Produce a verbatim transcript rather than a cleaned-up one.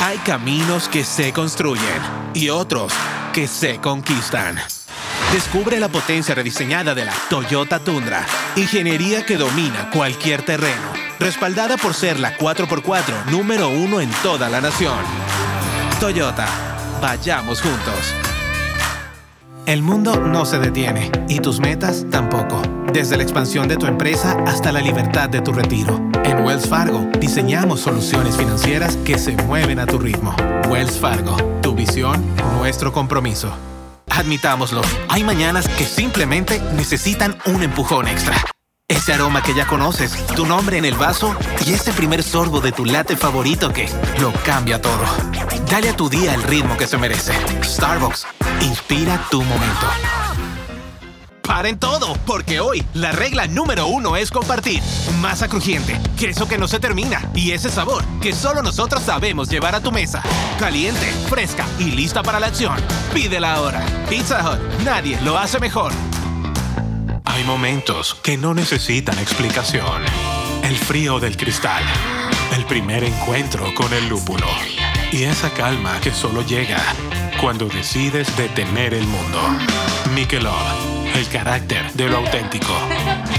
Hay caminos que se construyen y otros que se conquistan. Descubre la potencia rediseñada de la Toyota Tundra. Ingeniería que domina cualquier terreno. Respaldada por ser la cuatro por cuatro número uno en toda la nación. Toyota. Vayamos juntos. El mundo no se detiene y tus metas tampoco. Desde la expansión de tu empresa hasta la libertad de tu retiro. En Wells Fargo diseñamos soluciones financieras que se mueven a tu ritmo. Wells Fargo, tu visión, nuestro compromiso. Admitámoslo, hay mañanas que simplemente necesitan un empujón extra. Ese aroma que ya conoces, tu nombre en el vaso y ese primer sorbo de tu latte favorito que lo cambia todo. Dale a tu día el ritmo que se merece. Starbucks, inspira tu momento. ¡Paren todo! Porque hoy la regla número uno es compartir. Masa crujiente, queso que no se termina y ese sabor que solo nosotros sabemos llevar a tu mesa. Caliente, fresca y lista para la acción. Pídela ahora. Pizza Hut, nadie lo hace mejor. Hay momentos que no necesitan explicación. El frío del cristal. El primer encuentro con el lúpulo. Y esa calma que solo llega cuando decides detener el mundo. Michelob. El carácter de lo auténtico.